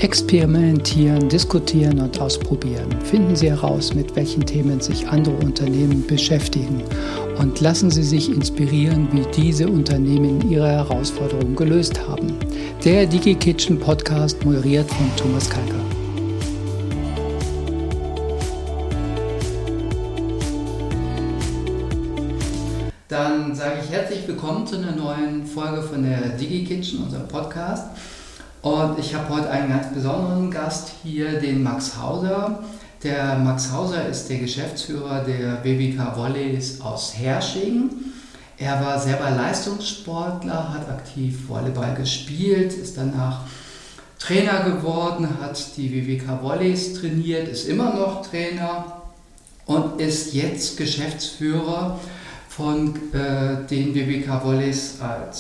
Experimentieren, diskutieren und ausprobieren. Finden Sie heraus, mit welchen Themen sich andere Unternehmen beschäftigen und lassen Sie sich inspirieren, wie diese Unternehmen ihre Herausforderungen gelöst haben. Der DigiKitchen Podcast, moderiert von Thomas Kalker. Dann sage ich herzlich willkommen zu einer neuen Folge von der DigiKitchen, unserem Podcast. Und ich habe heute einen ganz besonderen Gast hier, den Max Hauser. Der Max Hauser ist der Geschäftsführer der WWK Volleys aus Herrsching. Er war selber Leistungssportler, hat aktiv Volleyball gespielt, ist danach Trainer geworden, hat die WWK Volleys trainiert, ist immer noch Trainer und ist jetzt Geschäftsführer von den WWK Volleys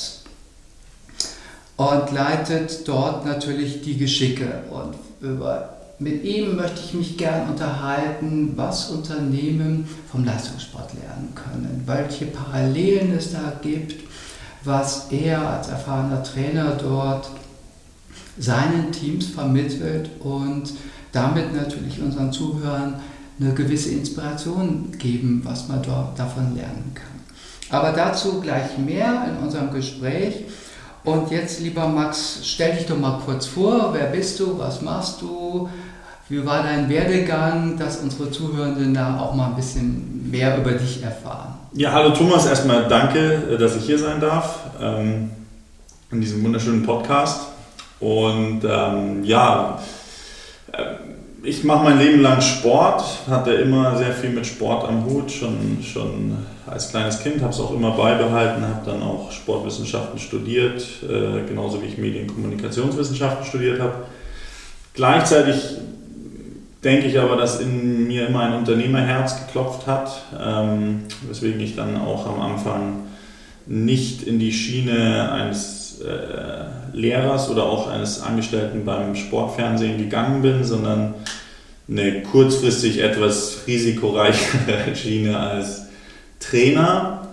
und leitet dort natürlich die Geschicke. Und mit ihm möchte ich mich gern unterhalten, was Unternehmen vom Leistungssport lernen können, welche Parallelen es da gibt, was er als erfahrener Trainer dort seinen Teams vermittelt und damit natürlich unseren Zuhörern eine gewisse Inspiration geben, was man dort davon lernen kann. Aber dazu gleich mehr in unserem Gespräch. Und jetzt, lieber Max, stell dich doch mal kurz vor. Wer bist du? Was machst du? Wie war dein Werdegang, dass unsere Zuhörenden da auch mal ein bisschen mehr über dich erfahren? Ja, hallo Thomas, erstmal danke, dass ich hier sein darf in diesem wunderschönen Podcast. Und ich mache mein Leben lang Sport, hatte immer sehr viel mit Sport am Hut, schon als kleines Kind, habe es auch immer beibehalten, habe dann auch Sportwissenschaften studiert, genauso wie ich Medien- und Kommunikationswissenschaften studiert habe. Gleichzeitig denke ich aber, dass in mir immer ein Unternehmerherz geklopft hat, weswegen ich dann auch am Anfang nicht in die Schiene eines Lehrers oder auch eines Angestellten beim Sportfernsehen gegangen bin, sondern eine kurzfristig etwas risikoreichere Schiene als Trainer.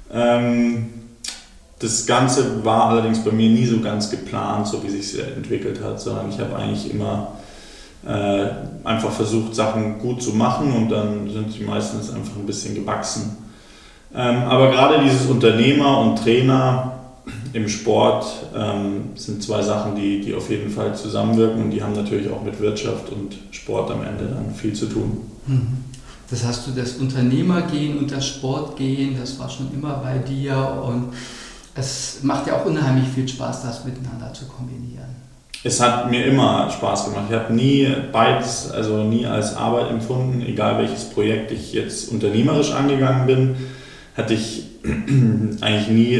Das Ganze war allerdings bei mir nie so ganz geplant, so wie es sich entwickelt hat, sondern ich habe eigentlich immer einfach versucht, Sachen gut zu machen und dann sind sie meistens einfach ein bisschen gewachsen. Aber gerade dieses Unternehmer und Trainer im Sport sind zwei Sachen, die auf jeden Fall zusammenwirken und die haben natürlich auch mit Wirtschaft und Sport am Ende dann viel zu tun. Das heißt, das Unternehmergehen und das Sportgehen, das war schon immer bei dir und es macht ja auch unheimlich viel Spaß, das miteinander zu kombinieren. Es hat mir immer Spaß gemacht. Ich habe nie beides, also nie als Arbeit empfunden, egal welches Projekt ich jetzt unternehmerisch angegangen bin, hatte ich eigentlich nie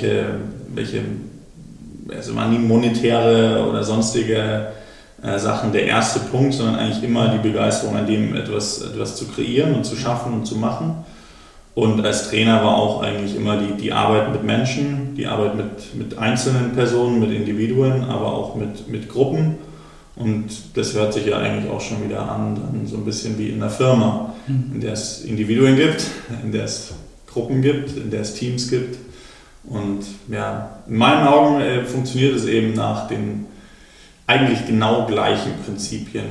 also waren nie monetäre oder sonstige Sachen der erste Punkt, sondern eigentlich immer die Begeisterung an dem etwas zu kreieren und zu schaffen und zu machen. Und als Trainer war auch eigentlich immer die Arbeit mit Menschen, die Arbeit mit einzelnen Personen, mit Individuen, aber auch mit Gruppen. Und das hört sich ja eigentlich auch schon wieder an, dann so ein bisschen wie in einer Firma, in der es Individuen gibt, in der es Gruppen gibt, in der es Teams gibt. Und ja, in meinen Augen funktioniert es eben nach den eigentlich genau gleichen Prinzipien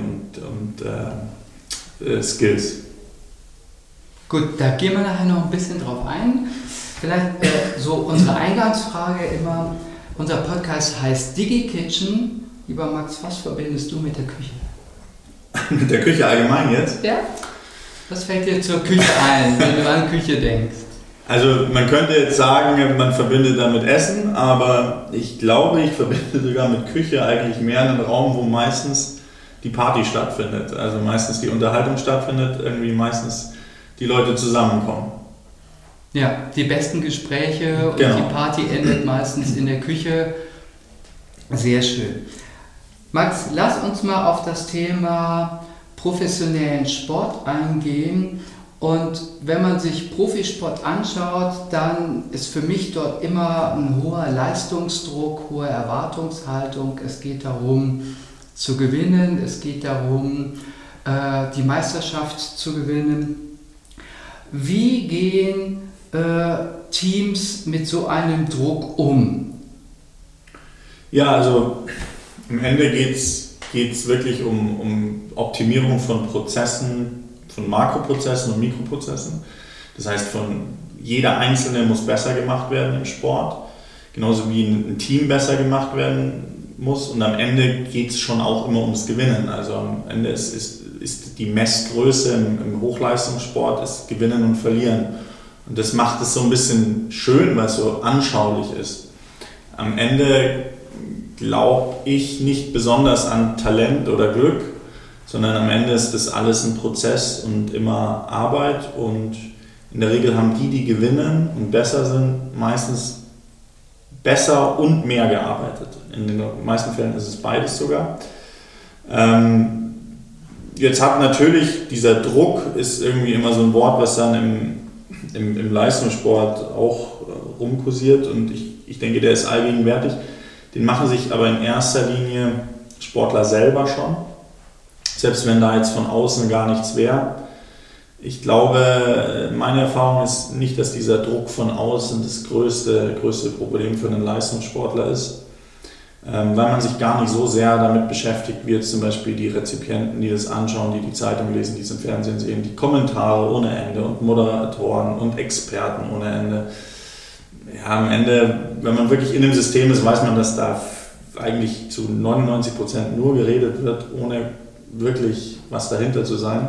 und Skills. Gut, da gehen wir nachher noch ein bisschen drauf ein. Vielleicht so unsere Eingangsfrage immer, unser Podcast heißt DigiKitchen. Lieber Max, was verbindest du mit der Küche? Mit der Küche allgemein jetzt? Ja. Was fällt dir zur Küche ein, wenn du an Küche denkst? Also man könnte jetzt sagen, man verbindet damit Essen, aber ich glaube, ich verbinde sogar mit Küche eigentlich mehr einen Raum, wo meistens die Party stattfindet. Also meistens die Unterhaltung stattfindet, irgendwie meistens die Leute zusammenkommen. Ja, die besten Gespräche und genau. Die Party endet meistens in der Küche. Sehr schön. Max, lass uns mal auf das Thema professionellen Sport eingehen. Und wenn man sich Profisport anschaut, dann ist für mich dort immer ein hoher Leistungsdruck, hohe Erwartungshaltung. Es geht darum zu gewinnen, es geht darum, die Meisterschaft zu gewinnen. Wie gehen Teams mit so einem Druck um? Ja, also am Ende geht es geht es wirklich um Optimierung von Prozessen, von Makroprozessen und Mikroprozessen. Das heißt, jeder Einzelne muss besser gemacht werden im Sport, genauso wie ein Team besser gemacht werden muss. Und am Ende geht es schon auch immer ums Gewinnen. Also am Ende ist die Messgröße im Hochleistungssport ist Gewinnen und Verlieren. Und das macht es so ein bisschen schön, weil es so anschaulich ist. Am Ende glaube ich nicht besonders an Talent oder Glück, sondern am Ende ist das alles ein Prozess und immer Arbeit. Und in der Regel haben die gewinnen und besser sind, meistens besser und mehr gearbeitet. In den meisten Fällen ist es beides sogar. Jetzt hat natürlich dieser Druck, ist irgendwie immer so ein Wort, was dann im Leistungssport auch rumkursiert, und ich denke, der ist allgegenwärtig. Den machen sich aber in erster Linie Sportler selber schon, selbst wenn da jetzt von außen gar nichts wäre. Ich glaube, meine Erfahrung ist nicht, dass dieser Druck von außen das größte Problem für einen Leistungssportler ist, weil man sich gar nicht so sehr damit beschäftigt, wie jetzt zum Beispiel die Rezipienten, die das anschauen, die Zeitung lesen, die es im Fernsehen sehen, die Kommentare ohne Ende und Moderatoren und Experten ohne Ende. Ja, am Ende, wenn man wirklich in dem System ist, weiß man, dass da eigentlich zu 99% nur geredet wird, ohne wirklich was dahinter zu sein.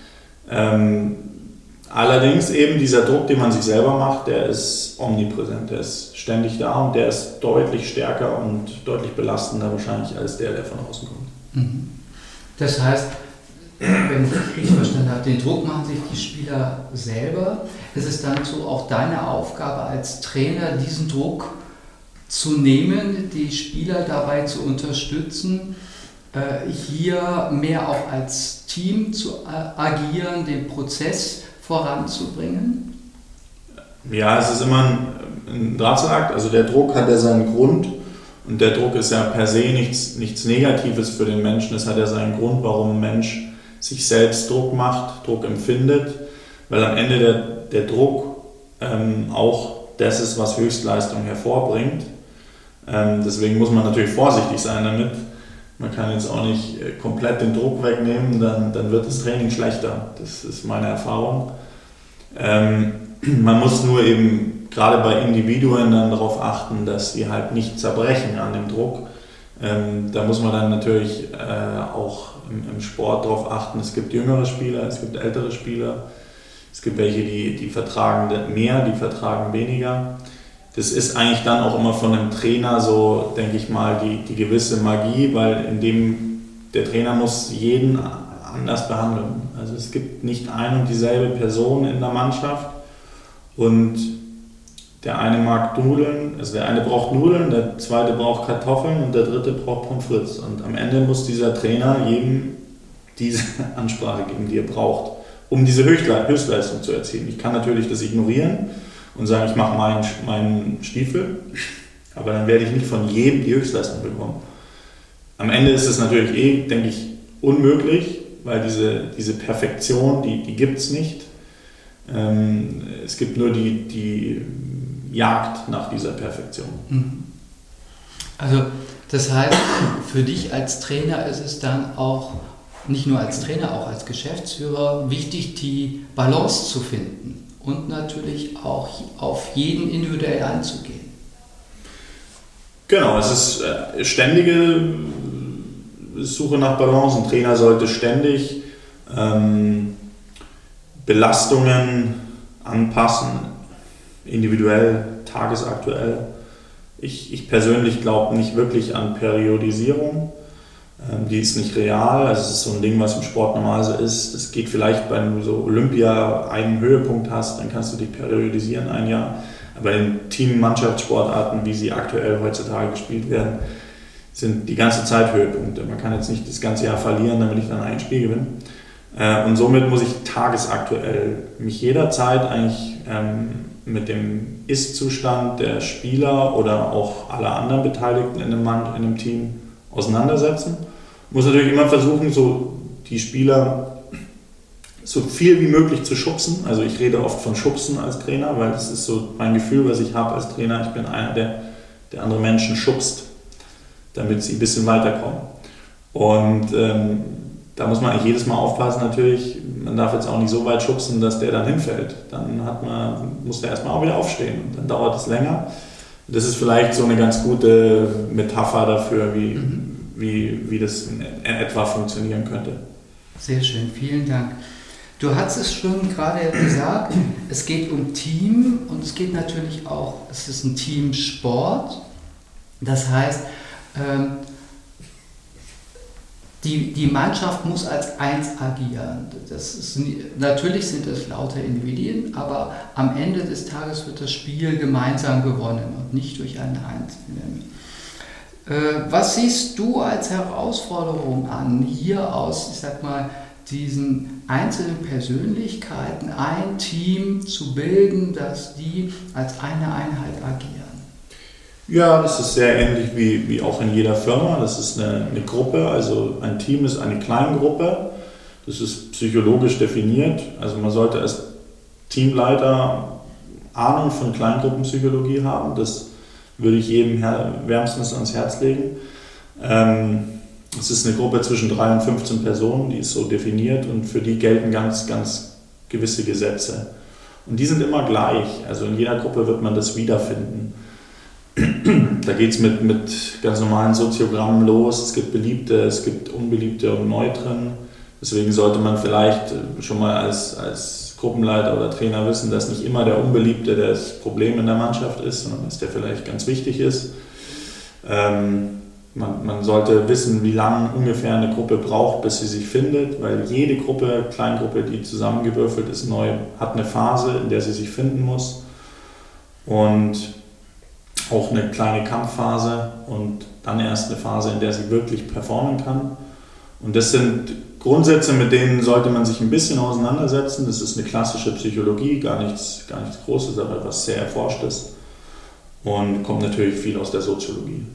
Allerdings eben dieser Druck, den man sich selber macht, der ist omnipräsent, der ist ständig da und der ist deutlich stärker und deutlich belastender wahrscheinlich als der von außen kommt. Das heißt, wenn ich richtig verstanden habe, den Druck machen sich die Spieler selber. Es ist dann so auch deine Aufgabe als Trainer, diesen Druck zu nehmen, die Spieler dabei zu unterstützen, hier mehr auch als Team zu agieren, den Prozess voranzubringen? Ja, es ist immer ein Drahtseilakt. Also der Druck hat ja seinen Grund, und der Druck ist ja per se nichts Negatives für den Menschen. Es hat ja seinen Grund, warum ein Mensch sich selbst Druck macht, Druck empfindet, weil am Ende der Druck auch das ist, was Höchstleistung hervorbringt. Deswegen muss man natürlich vorsichtig sein damit. Man kann jetzt auch nicht komplett den Druck wegnehmen, dann wird das Training schlechter. Das ist meine Erfahrung. Man muss nur eben gerade bei Individuen dann darauf achten, dass sie halt nicht zerbrechen an dem Druck. Da muss man dann natürlich auch im Sport darauf achten. Es gibt jüngere Spieler, es gibt ältere Spieler. Es gibt welche, die vertragen mehr, die vertragen weniger. Das ist eigentlich dann auch immer von einem Trainer so, denke ich mal, die gewisse Magie, weil der Trainer muss jeden anders behandeln. Also es gibt nicht ein und dieselbe Person in der Mannschaft, und der eine mag Nudeln, also der eine braucht Nudeln, der zweite braucht Kartoffeln und der dritte braucht Pommes frites. Und am Ende muss dieser Trainer jedem diese Ansprache geben, die er braucht, um diese Höchstleistung zu erzielen. Ich kann natürlich das ignorieren und sagen, ich mache meinen Stiefel, aber dann werde ich nicht von jedem die Höchstleistung bekommen. Am Ende ist es natürlich denke ich, unmöglich, weil diese Perfektion, die gibt es nicht. Es gibt nur die Jagd nach dieser Perfektion. Also das heißt, für dich als Trainer ist es dann auch, nicht nur als Trainer, auch als Geschäftsführer, wichtig, die Balance zu finden und natürlich auch auf jeden individuell einzugehen. Genau, es ist ständige Suche nach Balance. Ein Trainer sollte ständig Belastungen anpassen, individuell, tagesaktuell. Ich persönlich glaube nicht wirklich an Periodisierung. Die ist nicht real, also es ist so ein Ding, was im Sport normal so ist. Es geht vielleicht, wenn du so Olympia einen Höhepunkt hast, dann kannst du dich periodisieren ein Jahr. Aber in Team-Mannschaftssportarten, wie sie aktuell heutzutage gespielt werden, sind die ganze Zeit Höhepunkte. Man kann jetzt nicht das ganze Jahr verlieren, damit ich dann ein Spiel gewinne. Und somit muss ich tagesaktuell mich jederzeit eigentlich mit dem Ist-Zustand der Spieler oder auch aller anderen Beteiligten in einem Team auseinandersetzen. Muss natürlich immer versuchen, so die Spieler so viel wie möglich zu schubsen. Also ich rede oft von Schubsen als Trainer, weil das ist so mein Gefühl, was ich habe als Trainer. Ich bin einer, der andere Menschen schubst, damit sie ein bisschen weiterkommen. Und da muss man eigentlich jedes Mal aufpassen natürlich, man darf jetzt auch nicht so weit schubsen, dass der dann hinfällt. Dann muss der erstmal auch wieder aufstehen und dann dauert es länger. Das ist vielleicht so eine ganz gute Metapher dafür, wie das in etwa funktionieren könnte. Sehr schön, vielen Dank. Du hast es schon gerade gesagt, es geht um Team und es geht natürlich auch, es ist ein Teamsport. Das heißt, die Mannschaft muss als eins agieren. Natürlich sind es lauter Individuen, aber am Ende des Tages wird das Spiel gemeinsam gewonnen und nicht durch einen Einzelnen. Was siehst du als Herausforderung an, hier aus, ich sag mal, diesen einzelnen Persönlichkeiten ein Team zu bilden, dass die als eine Einheit agieren? Ja, das ist sehr ähnlich wie auch in jeder Firma. Das ist eine Gruppe, also ein Team ist eine Kleingruppe. Das ist psychologisch definiert. Also man sollte als Teamleiter Ahnung von Kleingruppenpsychologie haben. Das würde ich jedem wärmstens ans Herz legen. Es ist eine Gruppe zwischen 3 und 15 Personen, die ist so definiert und für die gelten ganz, ganz gewisse Gesetze. Und die sind immer gleich. Also in jeder Gruppe wird man das wiederfinden. Da geht es mit ganz normalen Soziogrammen los. Es gibt Beliebte, es gibt Unbeliebte und Neutren. Deswegen sollte man vielleicht schon mal als Gruppenleiter oder Trainer wissen, dass nicht immer der Unbeliebte das Problem in der Mannschaft ist, sondern dass der vielleicht ganz wichtig ist. Man sollte wissen, wie lange ungefähr eine Gruppe braucht, bis sie sich findet, weil jede Gruppe, Kleingruppe, die zusammengewürfelt ist, neu, hat eine Phase, in der sie sich finden muss. Und auch eine kleine Kampfphase und dann erst eine Phase, in der sie wirklich performen kann. Und das sind Grundsätze, mit denen sollte man sich ein bisschen auseinandersetzen. Das ist eine klassische Psychologie, gar nichts Großes, aber was sehr Erforschtes. Und kommt natürlich viel aus der Soziologie.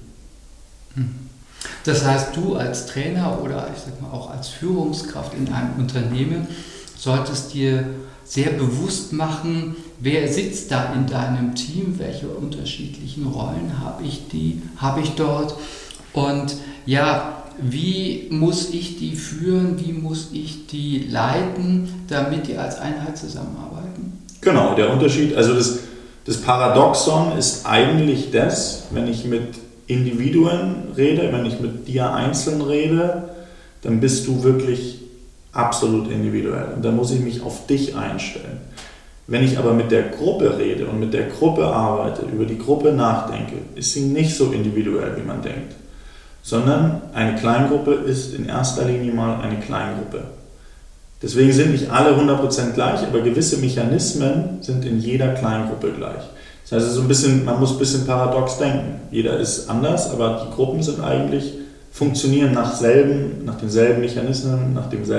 Das heißt, du als Trainer oder ich sag mal auch als Führungskraft in einem Unternehmen solltest dir sehr bewusst machen, wer sitzt da in deinem Team, welche unterschiedlichen Rollen habe ich dort und ja, wie muss ich die führen, wie muss ich die leiten, damit die als Einheit zusammenarbeiten? Genau, der Unterschied, also das Paradoxon ist eigentlich das, wenn ich mit Individuen rede, wenn ich mit dir einzeln rede, dann bist du wirklich absolut individuell und da muss ich mich auf dich einstellen. Wenn ich aber mit der Gruppe rede und mit der Gruppe arbeite, über die Gruppe nachdenke, ist sie nicht so individuell, wie man denkt, sondern eine Kleingruppe ist in erster Linie mal eine Kleingruppe. Deswegen sind nicht alle 100% gleich, aber gewisse Mechanismen sind in jeder Kleingruppe gleich. Das heißt, so ein bisschen, man muss ein bisschen paradox denken. Jeder ist anders, aber die Gruppen sind eigentlich funktionieren nach denselben Mechanismen,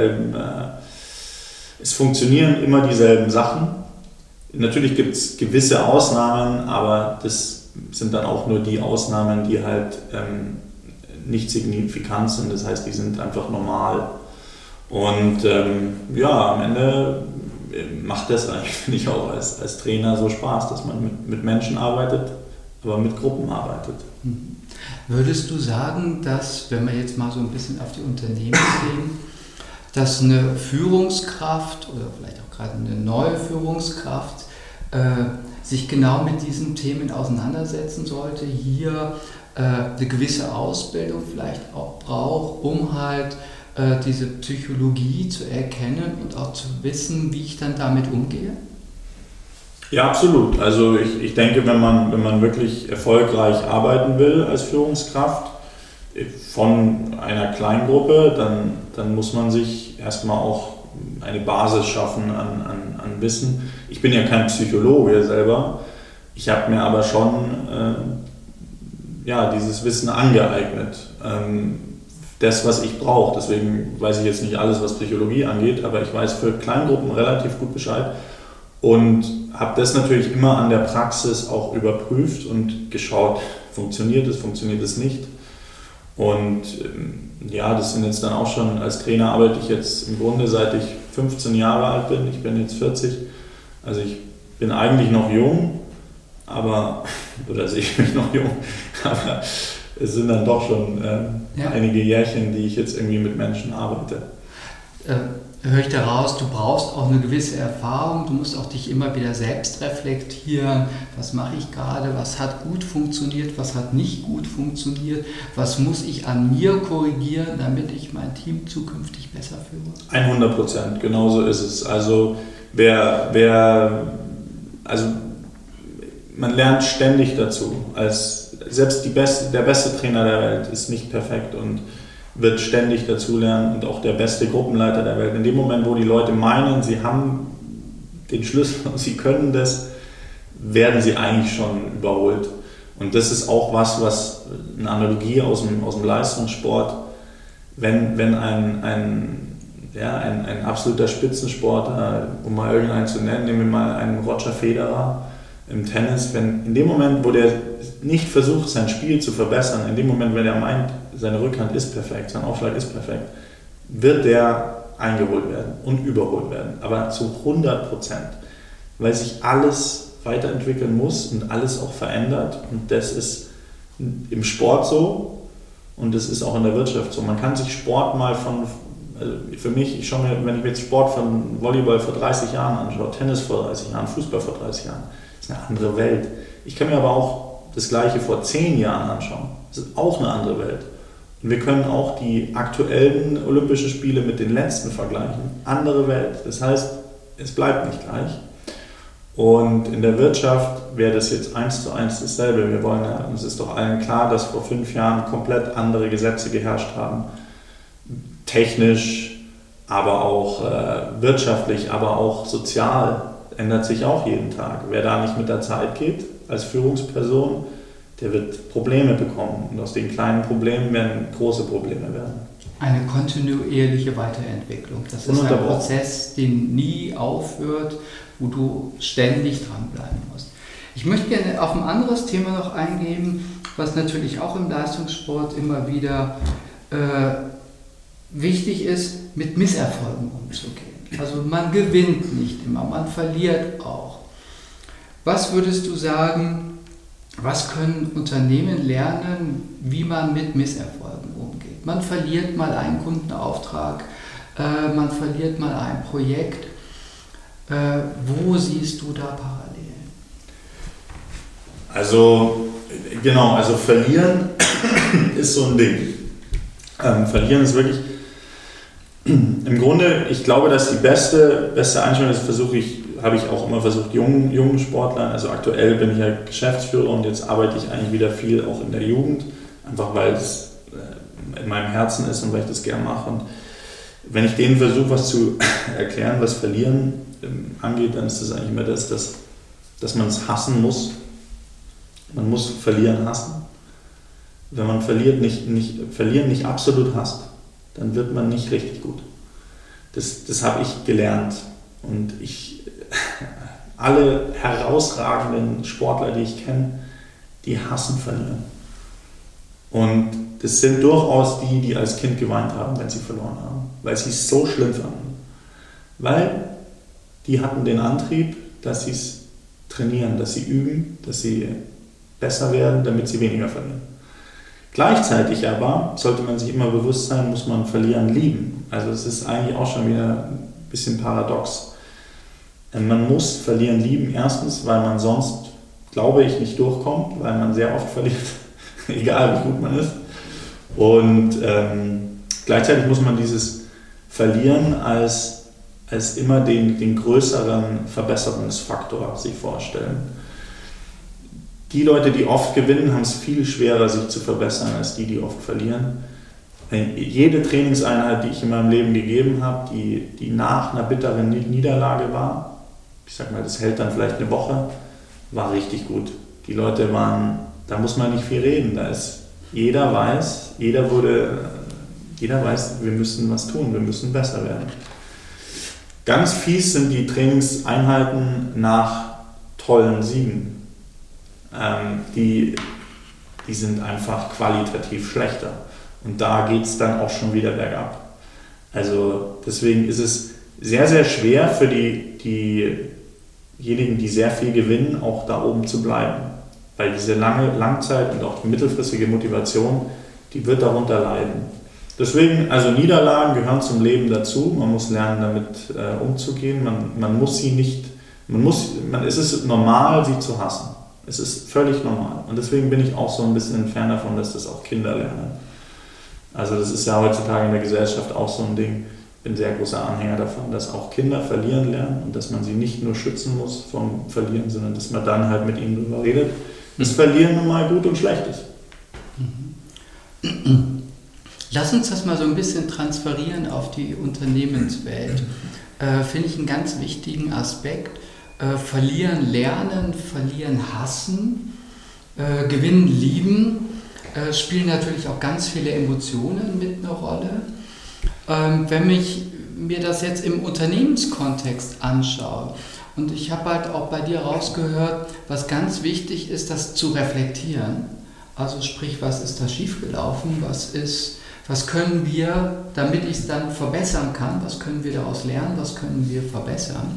es funktionieren immer dieselben Sachen. Natürlich gibt es gewisse Ausnahmen, aber das sind dann auch nur die Ausnahmen, die halt nicht signifikant sind, das heißt, die sind einfach normal. Und am Ende macht das eigentlich, finde ich auch als Trainer so Spaß, dass man mit Menschen arbeitet, aber mit Gruppen arbeitet. Würdest du sagen, dass, wenn wir jetzt mal so ein bisschen auf die Unternehmen gehen, dass eine Führungskraft oder vielleicht auch gerade eine neue Führungskraft sich genau mit diesen Themen auseinandersetzen sollte, hier eine gewisse Ausbildung vielleicht auch braucht, um halt diese Psychologie zu erkennen und auch zu wissen, wie ich dann damit umgehe? Ja, absolut. Also ich denke, wenn man wirklich erfolgreich arbeiten will als Führungskraft von einer Kleingruppe, dann muss man sich erstmal auch eine Basis schaffen an Wissen. Ich bin ja kein Psychologe selber, ich habe mir aber schon dieses Wissen angeeignet. Das, was ich brauche. Deswegen weiß ich jetzt nicht alles, was Psychologie angeht, aber ich weiß für Kleingruppen relativ gut Bescheid und habe das natürlich immer an der Praxis auch überprüft und geschaut, funktioniert es nicht. Und das sind jetzt dann auch schon, als Trainer arbeite ich jetzt im Grunde seit ich 15 Jahre alt bin, ich bin jetzt 40, also ich bin eigentlich noch jung, oder sehe ich mich noch jung, aber es sind dann doch schon einige Jährchen, die ich jetzt irgendwie mit Menschen arbeite. Höre ich daraus, du brauchst auch eine gewisse Erfahrung, du musst auch dich immer wieder selbst reflektieren, was mache ich gerade, was hat gut funktioniert, was hat nicht gut funktioniert, was muss ich an mir korrigieren, damit ich mein Team zukünftig besser führe? 100%, genau so ist es. Also man lernt ständig dazu. Selbst der beste Trainer der Welt ist nicht perfekt und wird ständig dazulernen und auch der beste Gruppenleiter der Welt. In dem Moment, wo die Leute meinen, sie haben den Schlüssel und sie können das, werden sie eigentlich schon überholt. Und das ist auch was eine Analogie aus dem Leistungssport, wenn ein absoluter Spitzensportler, um mal irgendeinen zu nennen, nehmen wir mal einen Roger Federer im Tennis, wenn in dem Moment, wo der nicht versucht, sein Spiel zu verbessern, in dem Moment, wenn er meint, seine Rückhand ist perfekt, sein Aufschlag ist perfekt, wird der eingeholt werden und überholt werden. Aber zu 100%, weil sich alles weiterentwickeln muss und alles auch verändert. Und das ist im Sport so und das ist auch in der Wirtschaft so. Man kann sich Sport mal für mich, wenn ich mir jetzt Sport von Volleyball vor 30 Jahren anschaue, Tennis vor 30 Jahren, Fußball vor 30 Jahren, das ist eine andere Welt. Ich kann mir aber auch das Gleiche vor 10 Jahren anschauen. Das ist auch eine andere Welt. Und wir können auch die aktuellen Olympischen Spiele mit den letzten vergleichen. Andere Welt. Das heißt, es bleibt nicht gleich. Und in der Wirtschaft wäre das jetzt 1:1 dasselbe. Wir wollen ja, uns ist doch allen klar, dass vor 5 Jahren komplett andere Gesetze geherrscht haben. Technisch, aber auch wirtschaftlich, aber auch sozial ändert sich auch jeden Tag. Wer da nicht mit der Zeit geht als Führungsperson, der wird Probleme bekommen. Und aus den kleinen Problemen werden große Probleme werden. Eine kontinuierliche Weiterentwicklung. Das ist ein Prozess, der nie aufhört, wo du ständig dranbleiben musst. Ich möchte gerne auf ein anderes Thema noch eingehen, was natürlich auch im Leistungssport immer wieder wichtig ist, mit Misserfolgen umzugehen. Also man gewinnt nicht immer, man verliert auch. Was würdest du sagen, was können Unternehmen lernen, wie man mit Misserfolgen umgeht? Man verliert mal einen Kundenauftrag, man verliert mal ein Projekt. Wo siehst du da Parallelen? Also verlieren ist so ein Ding. Verlieren ist wirklich, im Grunde, ich glaube, dass die beste Einstellung, das habe ich auch immer versucht, jungen Sportlern, also aktuell bin ich ja Geschäftsführer und jetzt arbeite ich eigentlich wieder viel auch in der Jugend, einfach weil es in meinem Herzen ist und weil ich das gerne mache. Und wenn ich denen versuche, was zu erklären, was Verlieren angeht, dann ist das eigentlich immer dass man es hassen muss. Man muss Verlieren hassen. Wenn man Verlieren nicht absolut hasst, dann wird man nicht richtig gut. Das habe ich gelernt. Und alle herausragenden Sportler, die ich kenne, die hassen Verlieren. Und das sind durchaus die als Kind geweint haben, wenn sie verloren haben, weil sie es so schlimm fanden. Weil die hatten den Antrieb, dass sie es trainieren, dass sie üben, dass sie besser werden, damit sie weniger verlieren. Gleichzeitig aber sollte man sich immer bewusst sein, muss man Verlieren lieben. Also es ist eigentlich auch schon wieder ein bisschen paradox. Man muss Verlieren lieben, erstens, weil man sonst, glaube ich, nicht durchkommt, weil man sehr oft verliert, egal wie gut man ist. Und gleichzeitig muss man dieses Verlieren als immer den größeren Verbesserungsfaktor sich vorstellen. Die Leute, die oft gewinnen, haben es viel schwerer, sich zu verbessern, als die oft verlieren. Jede Trainingseinheit, die ich in meinem Leben gegeben habe, die nach einer bitteren Niederlage war, ich sag mal, das hält dann vielleicht eine Woche, war richtig gut. Die Leute waren, da muss man nicht viel reden, jeder weiß, wir müssen was tun, wir müssen besser werden. Ganz fies sind die Trainingseinheiten nach tollen Siegen. Die sind einfach qualitativ schlechter. Und da geht es dann auch schon wieder bergab. Also deswegen ist es sehr, sehr schwer für diejenigen, die sehr viel gewinnen, auch da oben zu bleiben. Weil diese lange Langzeit und auch die mittelfristige Motivation, die wird darunter leiden. Deswegen, also Niederlagen gehören zum Leben dazu. Man muss lernen, damit umzugehen. Man muss sie nicht, es ist normal, sie zu hassen. Es ist völlig normal. Und deswegen bin ich auch so ein bisschen ein Fan davon, dass das auch Kinder lernen. Also das ist ja heutzutage in der Gesellschaft auch so ein Ding. Ich bin sehr großer Anhänger davon, dass auch Kinder verlieren lernen und dass man sie nicht nur schützen muss vom Verlieren, sondern dass man dann halt mit ihnen darüber redet, dass Verlieren nun mal gut und schlecht ist. Lass uns das mal so ein bisschen transferieren auf die Unternehmenswelt. Finde ich einen ganz wichtigen Aspekt. Verlieren lernen, verlieren hassen, gewinnen lieben, spielen natürlich auch ganz viele Emotionen mit einer Rolle. Wenn ich mir das jetzt im Unternehmenskontext anschaue, und ich habe halt auch bei dir rausgehört, was ganz wichtig ist, das zu reflektieren. Also sprich, was ist da schiefgelaufen, was können wir, damit ich es dann verbessern kann, was können wir daraus lernen, was können wir verbessern.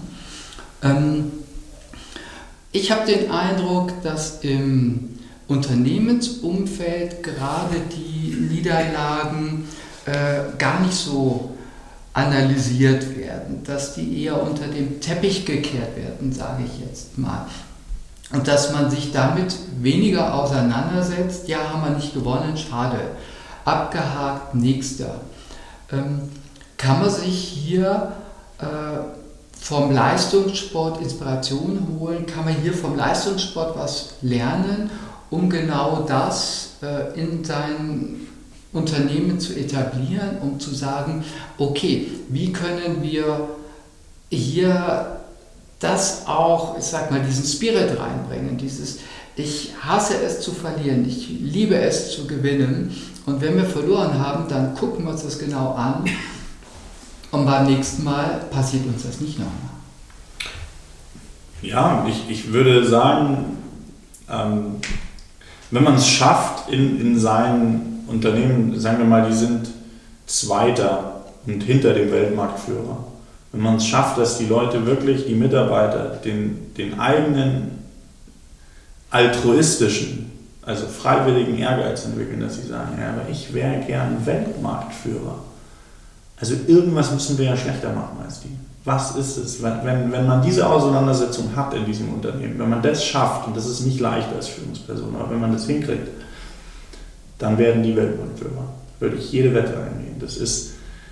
Ich habe den Eindruck, dass im Unternehmensumfeld gerade die Niederlagen gar nicht so analysiert werden, dass die eher unter den Teppich gekehrt werden, sage ich jetzt mal. Und dass man sich damit weniger auseinandersetzt, ja, haben wir nicht gewonnen, schade, abgehakt, nächster. Kann man sich hier vom Leistungssport Inspiration holen? Kann man hier vom Leistungssport was lernen, um genau das in sein Unternehmen zu etablieren, um zu sagen, okay, wie können wir hier das auch, ich sag mal, diesen Spirit reinbringen, ich hasse es zu verlieren, ich liebe es zu gewinnen, und wenn wir verloren haben, dann gucken wir uns das genau an und beim nächsten Mal passiert uns das nicht nochmal. Ja, ich würde sagen, wenn man es schafft, in seinen Unternehmen, sagen wir mal, die sind Zweiter und hinter dem Weltmarktführer. Wenn man es schafft, dass die Leute wirklich, die Mitarbeiter, den eigenen altruistischen, also freiwilligen Ehrgeiz entwickeln, dass sie sagen, ja, aber ich wäre gern Weltmarktführer. Also irgendwas müssen wir ja schlechter machen als die. Was ist es? Wenn man diese Auseinandersetzung hat in diesem Unternehmen, wenn man das schafft, und das ist nicht leicht als Führungsperson, aber wenn man das hinkriegt, dann werden die Weltmarktführer. Würde ich jede Wette eingehen. Das ist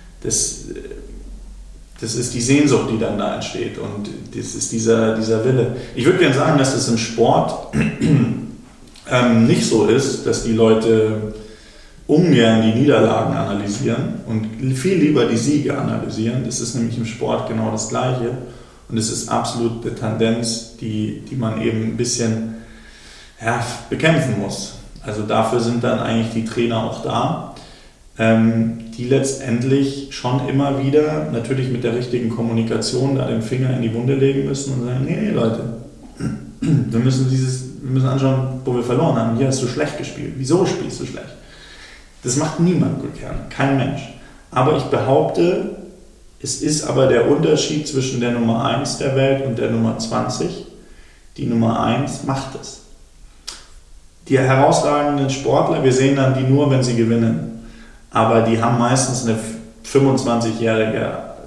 die Sehnsucht, die dann da entsteht, und das ist dieser Wille. Ich würde gerne sagen, dass es im Sport nicht so ist, dass die Leute ungern die Niederlagen analysieren und viel lieber die Siege analysieren. Das ist nämlich im Sport genau das Gleiche, und es ist absolut eine Tendenz, die man eben ein bisschen bekämpfen muss. Also dafür sind dann eigentlich die Trainer auch da, die letztendlich schon immer wieder, natürlich mit der richtigen Kommunikation, da den Finger in die Wunde legen müssen und sagen, nee Leute, wir müssen anschauen, wo wir verloren haben. Hier hast du schlecht gespielt. Wieso spielst du schlecht? Das macht niemand gut gerne, kein Mensch. Aber ich behaupte, es ist aber der Unterschied zwischen der Nummer 1 der Welt und der Nummer 20. Die Nummer 1 macht es. Die herausragenden Sportler, wir sehen dann die nur, wenn sie gewinnen. Aber die haben meistens eine 25-jährige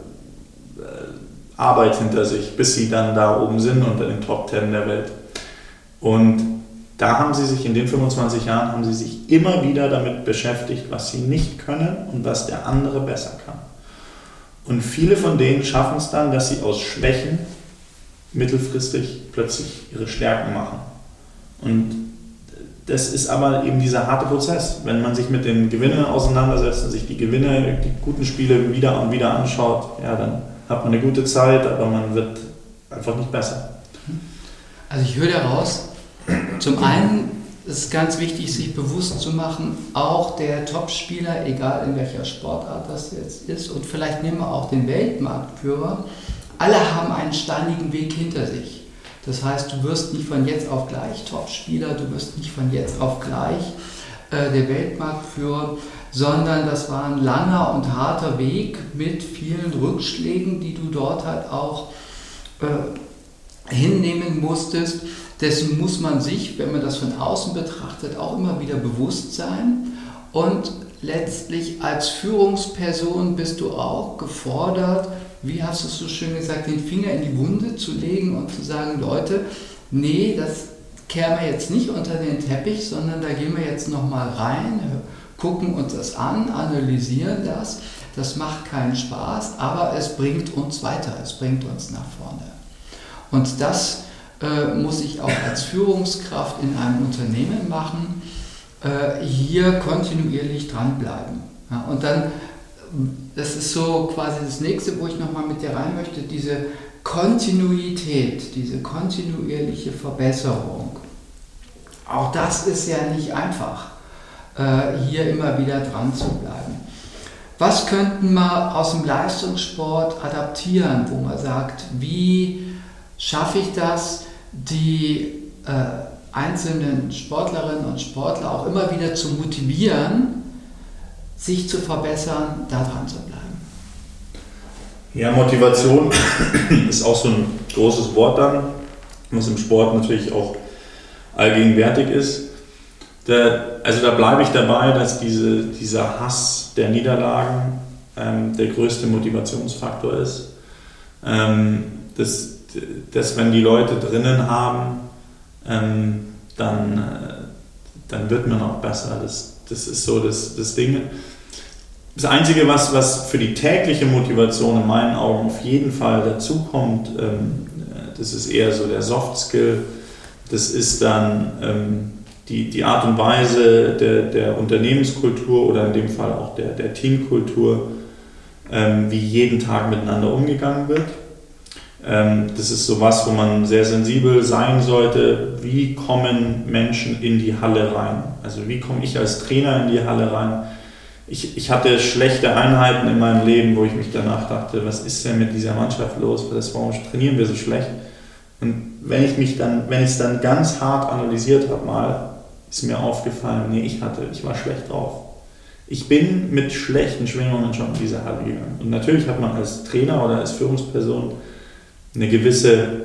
Arbeit hinter sich, bis sie dann da oben sind unter den Top 10 der Welt. Und da haben sie sich in den 25 Jahren immer wieder damit beschäftigt, was sie nicht können und was der andere besser kann. Und viele von denen schaffen es dann, dass sie aus Schwächen mittelfristig plötzlich ihre Stärken machen. Und das ist aber eben dieser harte Prozess. Wenn man sich mit den Gewinnern auseinandersetzt und sich die Gewinne, die guten Spiele wieder und wieder anschaut, ja, dann hat man eine gute Zeit, aber man wird einfach nicht besser. Also ich höre daraus, zum einen ist es ganz wichtig, sich bewusst zu machen, auch der Topspieler, egal in welcher Sportart das jetzt ist, und vielleicht nehmen wir auch den Weltmarktführer, alle haben einen steinigen Weg hinter sich. Das heißt, du wirst nicht von jetzt auf gleich Topspieler, du wirst nicht von jetzt auf gleich der Weltmarktführer, sondern das war ein langer und harter Weg mit vielen Rückschlägen, die du dort halt auch hinnehmen musstest. Dessen muss man sich, wenn man das von außen betrachtet, auch immer wieder bewusst sein. Und letztlich als Führungsperson bist du auch gefordert, wie hast du es so schön gesagt, den Finger in die Wunde zu legen und zu sagen, Leute, nee, das kehren wir jetzt nicht unter den Teppich, sondern da gehen wir jetzt nochmal rein, gucken uns das an, analysieren das. Das macht keinen Spaß, aber es bringt uns weiter, es bringt uns nach vorne. Und das muss ich auch als Führungskraft in einem Unternehmen machen, hier kontinuierlich dranbleiben. Ja, und dann, das ist so quasi das nächste, wo ich nochmal mit dir rein möchte, diese Kontinuität, diese kontinuierliche Verbesserung. Auch das ist ja nicht einfach, hier immer wieder dran zu bleiben. Was könnten wir aus dem Leistungssport adaptieren, wo man sagt, wie schaffe ich das, die einzelnen Sportlerinnen und Sportler auch immer wieder zu motivieren, sich zu verbessern, da dran zu bleiben? Ja, Motivation ist auch so ein großes Wort dann, was im Sport natürlich auch allgegenwärtig ist. Da bleibe ich dabei, dass dieser Hass der Niederlagen der größte Motivationsfaktor ist. Dass wenn die Leute drinnen haben, dann wird man auch besser. Das ist so das Ding. Das Einzige, was für die tägliche Motivation in meinen Augen auf jeden Fall dazukommt, das ist eher so der Soft Skill. Das ist dann die Art und Weise der Unternehmenskultur oder in dem Fall auch der Teamkultur, wie jeden Tag miteinander umgegangen wird. Das ist sowas, wo man sehr sensibel sein sollte. Wie kommen Menschen in die Halle rein? Also wie komme ich als Trainer in die Halle rein? Ich hatte schlechte Einheiten in meinem Leben, wo ich mich danach dachte, was ist denn mit dieser Mannschaft los? Warum trainieren wir so schlecht? Und wenn ich es dann ganz hart analysiert habe mal, ist mir aufgefallen, nee, ich war schlecht drauf. Ich bin mit schlechten Schwingungen schon in diese Halle gegangen. Und natürlich hat man als Trainer oder als Führungsperson einen gewissen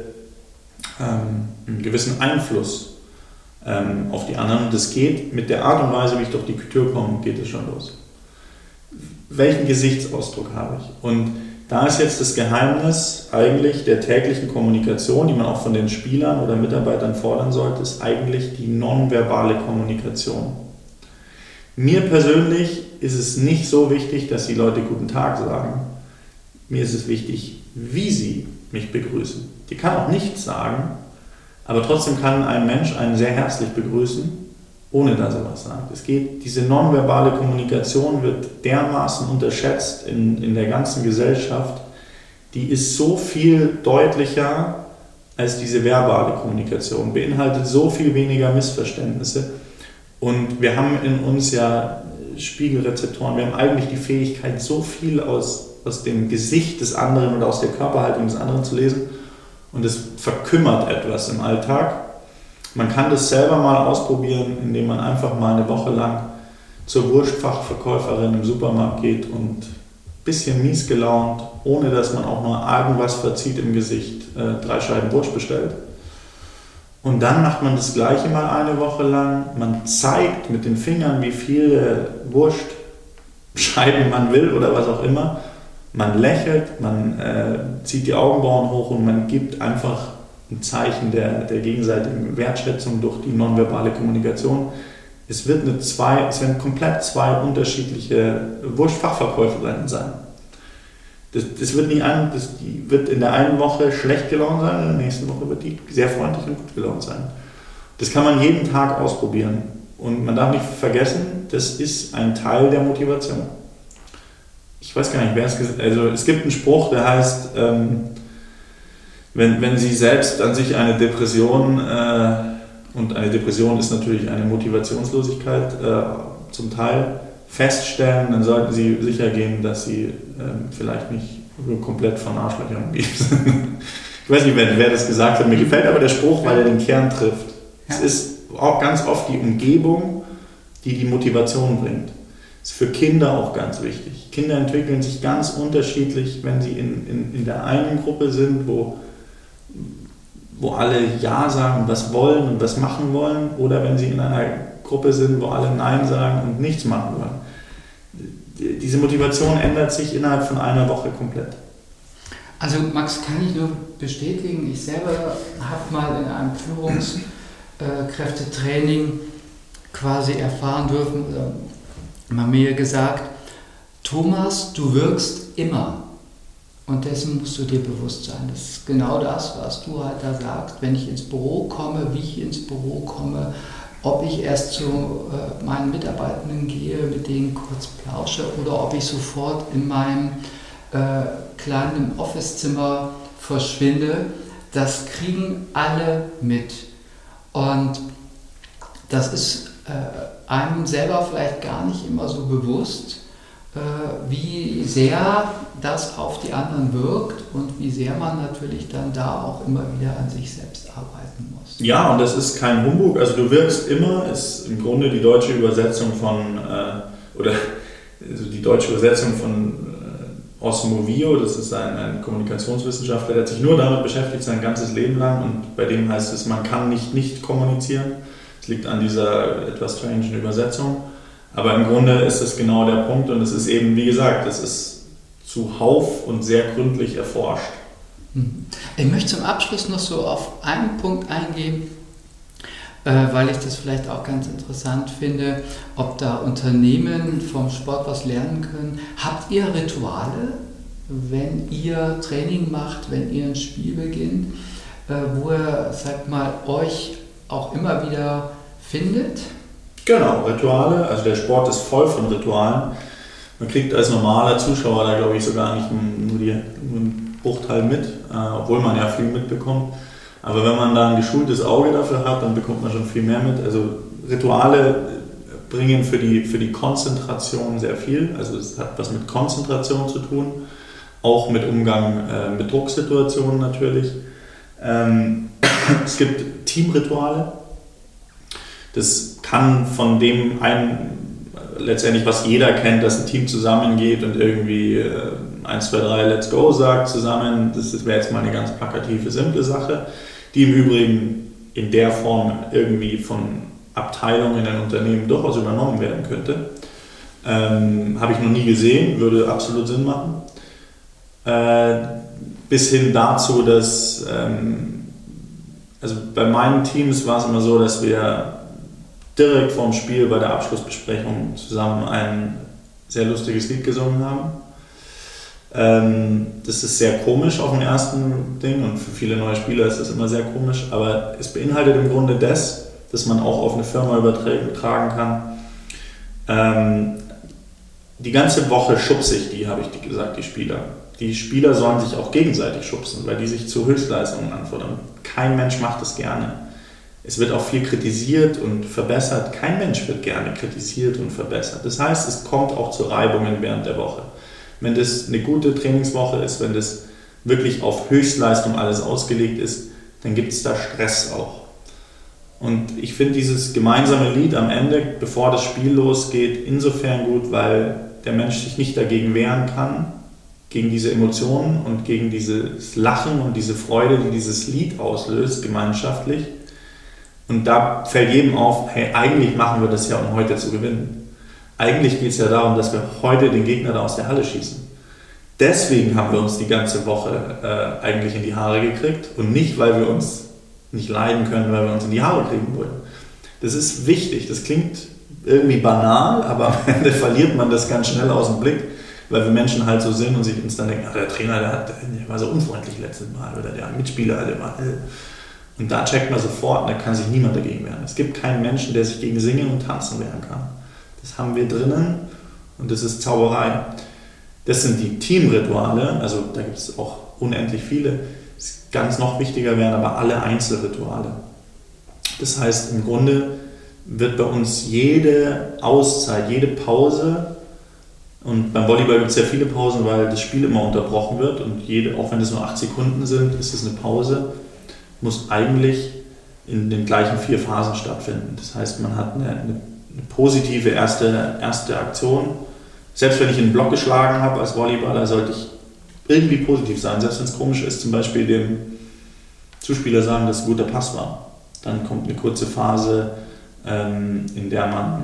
Einfluss auf die anderen. Und das geht mit der Art und Weise, wie ich durch die Tür komme, geht es schon los. Welchen Gesichtsausdruck habe ich? Und da ist jetzt das Geheimnis eigentlich der täglichen Kommunikation, die man auch von den Spielern oder Mitarbeitern fordern sollte, ist eigentlich die nonverbale Kommunikation. Mir persönlich ist es nicht so wichtig, dass die Leute guten Tag sagen. Mir ist es wichtig, wie sie mich begrüßen. Die kann auch nichts sagen, aber trotzdem kann ein Mensch einen sehr herzlich begrüßen, ohne dass er was sagt. Diese nonverbale Kommunikation wird dermaßen unterschätzt in der ganzen Gesellschaft. Die ist so viel deutlicher als diese verbale Kommunikation, beinhaltet so viel weniger Missverständnisse. Und wir haben in uns ja Spiegelrezeptoren, wir haben eigentlich die Fähigkeit, so viel aus dem Gesicht des anderen oder aus der Körperhaltung des anderen zu lesen. Und es verkümmert etwas im Alltag. Man kann das selber mal ausprobieren, indem man einfach mal eine Woche lang zur Wurstfachverkäuferin im Supermarkt geht und ein bisschen mies gelaunt, ohne dass man auch nur irgendwas verzieht im Gesicht, 3 Scheiben Wurst bestellt. Und dann macht man das Gleiche mal eine Woche lang. Man zeigt mit den Fingern, wie viele Wurstscheiben man will oder was auch immer. Man lächelt, man zieht die Augenbrauen hoch und man gibt einfach ein Zeichen der gegenseitigen Wertschätzung durch die nonverbale Kommunikation. Es werden komplett 2 unterschiedliche Wurstfachverkäuferinnen sein. Die wird in der einen Woche schlecht gelaunt sein, in der nächsten Woche wird die sehr freundlich und gut gelaunt sein. Das kann man jeden Tag ausprobieren. Und man darf nicht vergessen, das ist ein Teil der Motivation. Ich weiß gar nicht, wer es gesagt hat. Also es gibt einen Spruch, der heißt, wenn Sie selbst an sich eine Depression, und eine Depression ist natürlich eine Motivationslosigkeit zum Teil, feststellen, dann sollten Sie sicher gehen, dass Sie vielleicht nicht komplett von Arschlöchern umgeben sind. Ich weiß nicht, wer das gesagt hat, mir gefällt aber der Spruch, weil er den Kern trifft. Ja. Es ist auch ganz oft die Umgebung, die Motivation bringt. Das ist für Kinder auch ganz wichtig. Kinder entwickeln sich ganz unterschiedlich, wenn sie in der einen Gruppe sind, wo alle Ja sagen, was wollen und was machen wollen, oder wenn sie in einer Gruppe sind, wo alle Nein sagen und nichts machen wollen. Diese Motivation ändert sich innerhalb von einer Woche komplett. Also Max, kann ich nur bestätigen, ich selber habe mal in einem Führungskräftetraining quasi erfahren dürfen, oder man mir gesagt, Thomas, du wirkst immer. Und dessen musst du dir bewusst sein. Das ist genau das, was du halt da sagst. Wenn ich ins Büro komme, wie ich ins Büro komme, ob ich erst zu meinen Mitarbeitenden gehe, mit denen kurz plausche, oder ob ich sofort in meinem kleinen Office-Zimmer verschwinde, das kriegen alle mit. Und das ist einem selber vielleicht gar nicht immer so bewusst, wie sehr das auf die anderen wirkt und wie sehr man natürlich dann da auch immer wieder an sich selbst arbeiten muss. Ja, und das ist kein Humbug. Also du wirkst immer, ist im Grunde die deutsche Übersetzung von, Osmo Vio, das ist ein Kommunikationswissenschaftler, der hat sich nur damit beschäftigt, sein ganzes Leben lang, und bei dem heißt es, man kann nicht kommunizieren. Das liegt an dieser etwas strangen Übersetzung. Aber im Grunde ist es genau der Punkt, und es ist eben, wie gesagt, es ist zuhauf und sehr gründlich erforscht. Ich möchte zum Abschluss noch so auf einen Punkt eingehen, weil ich das vielleicht auch ganz interessant finde, ob da Unternehmen vom Sport was lernen können. Habt ihr Rituale, wenn ihr Training macht, wenn ihr ein Spiel beginnt, wo ihr, sagt mal, euch auch immer wieder findet? Genau, Rituale, also der Sport ist voll von Ritualen. Man kriegt als normaler Zuschauer da, glaube ich, sogar nicht nur einen Bruchteil mit, obwohl man ja viel mitbekommt. Aber wenn man da ein geschultes Auge dafür hat, dann bekommt man schon viel mehr mit. Also Rituale bringen für die Konzentration sehr viel. Also es hat was mit Konzentration zu tun, auch mit Umgang mit Drucksituationen natürlich. Es gibt Teamrituale. Das kann von dem letztendlich, was jeder kennt, dass ein Team zusammengeht und irgendwie 1, 2, 3, let's go sagt zusammen. Das wäre jetzt mal eine ganz plakative, simple Sache, die im Übrigen in der Form irgendwie von Abteilungen in Unternehmen durchaus übernommen werden könnte. Habe ich noch nie gesehen, würde absolut Sinn machen. Bis hin dazu, dass also bei meinen Teams war es immer so, dass wir direkt vorm Spiel bei der Abschlussbesprechung zusammen ein sehr lustiges Lied gesungen haben. Das ist sehr komisch auf dem ersten Ding, und für viele neue Spieler ist das immer sehr komisch, aber es beinhaltet im Grunde das, dass man auch auf eine Firma übertragen kann. Die ganze Woche schubse ich die, habe ich gesagt, die Spieler. Die Spieler sollen sich auch gegenseitig schubsen, weil die sich zu Höchstleistungen anfordern. Kein Mensch macht das gerne. Es wird auch viel kritisiert und verbessert. Kein Mensch wird gerne kritisiert und verbessert. Das heißt, es kommt auch zu Reibungen während der Woche. Wenn das eine gute Trainingswoche ist, wenn das wirklich auf Höchstleistung alles ausgelegt ist, dann gibt es da Stress auch. Und ich finde dieses gemeinsame Lied am Ende, bevor das Spiel losgeht, insofern gut, weil der Mensch sich nicht dagegen wehren kann, gegen diese Emotionen und gegen dieses Lachen und diese Freude, die dieses Lied auslöst, gemeinschaftlich. Und da fällt jedem auf, hey, eigentlich machen wir das ja, um heute zu gewinnen. Eigentlich geht es ja darum, dass wir heute den Gegner da aus der Halle schießen. Deswegen haben wir uns die ganze Woche eigentlich in die Haare gekriegt und nicht, weil wir uns nicht leiden können, weil wir uns in die Haare kriegen wollen. Das ist wichtig, das klingt irgendwie banal, aber am Ende verliert man das ganz schnell aus dem Blick, weil wir Menschen halt so sind und sich uns dann denken, der Trainer, der war so unfreundlich letztes Mal oder der Mitspieler, der war... Und da checkt man sofort, da kann sich niemand dagegen wehren. Es gibt keinen Menschen, der sich gegen Singen und Tanzen wehren kann. Das haben wir drinnen und das ist Zauberei. Das sind die Teamrituale, also da gibt es auch unendlich viele. Ganz noch wichtiger wären aber alle Einzelrituale. Das heißt, im Grunde wird bei uns jede Auszeit, jede Pause, und beim Volleyball gibt es ja viele Pausen, weil das Spiel immer unterbrochen wird und auch wenn es nur 8 Sekunden sind, ist es eine Pause, muss eigentlich in den gleichen 4 Phasen stattfinden. Das heißt, man hat eine positive erste Aktion. Selbst wenn ich einen Block geschlagen habe als Volleyballer, sollte ich irgendwie positiv sein. Selbst wenn es komisch ist, zum Beispiel dem Zuspieler sagen, dass es ein guter Pass war. Dann kommt eine kurze Phase, in der man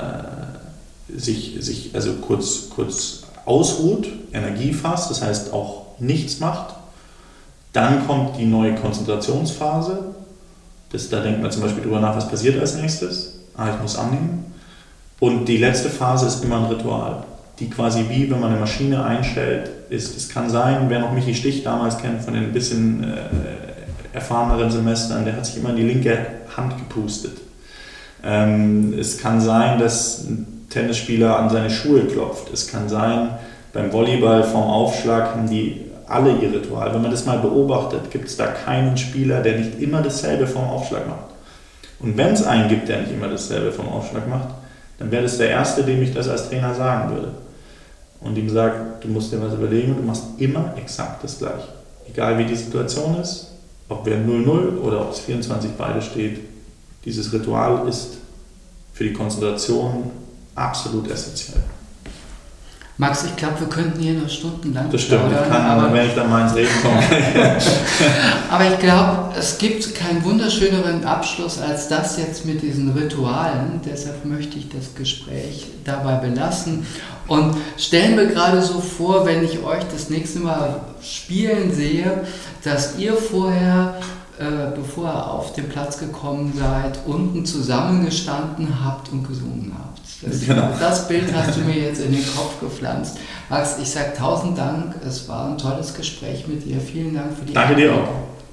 sich also kurz ausruht, Energie fasst, das heißt auch nichts macht. Dann kommt die neue Konzentrationsphase. Da denkt man zum Beispiel drüber nach, was passiert als nächstes. Ich muss annehmen. Und die letzte Phase ist immer ein Ritual, die quasi wie, wenn man eine Maschine einstellt, ist. Es kann sein, wer noch Michi Stich damals kennt, von den ein bisschen erfahreneren Semestern, der hat sich immer in die linke Hand gepustet. Es kann sein, dass ein Tennisspieler an seine Schuhe klopft. Es kann sein, beim Volleyball vorm Aufschlag haben die alle ihr Ritual. Wenn man das mal beobachtet, gibt es da keinen Spieler, der nicht immer dasselbe vorm Aufschlag macht. Und wenn es einen gibt, der nicht immer dasselbe vorm Aufschlag macht, dann wäre das der Erste, dem ich das als Trainer sagen würde. Und ihm sagt, du musst dir was überlegen und du machst immer exakt das Gleiche. Egal wie die Situation ist, ob wir 0-0 oder ob es 24 beide steht, dieses Ritual ist für die Konzentration absolut essentiell. Max, ich glaube, wir könnten hier noch stundenlang das stimmt, ich kann, aber wenn ich dann mal ins Reden komme. Aber ich glaube, es gibt keinen wunderschöneren Abschluss als das jetzt mit diesen Ritualen. Deshalb möchte ich das Gespräch dabei belassen. Und stellen wir gerade so vor, wenn ich euch das nächste Mal spielen sehe, dass ihr vorher, bevor ihr auf den Platz gekommen seid, unten zusammengestanden habt und gesungen habt. Das Bild hast du mir jetzt in den Kopf gepflanzt. Max, ich sage 1000 Dank. Es war ein tolles Gespräch mit dir. Vielen Dank für die Danke dir auch.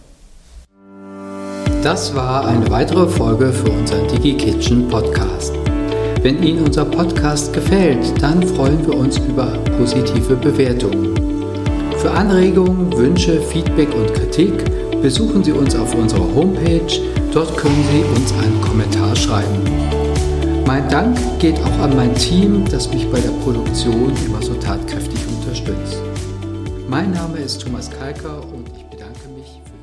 Das war eine weitere Folge für unseren DigiKitchen Podcast. Wenn Ihnen unser Podcast gefällt, dann freuen wir uns über positive Bewertungen. Für Anregungen, Wünsche, Feedback und Kritik besuchen Sie uns auf unserer Homepage. Dort können Sie uns einen Kommentar schreiben. Mein Dank geht auch an mein Team, das mich bei der Produktion immer so tatkräftig unterstützt. Mein Name ist Thomas Kalker und ich bedanke mich für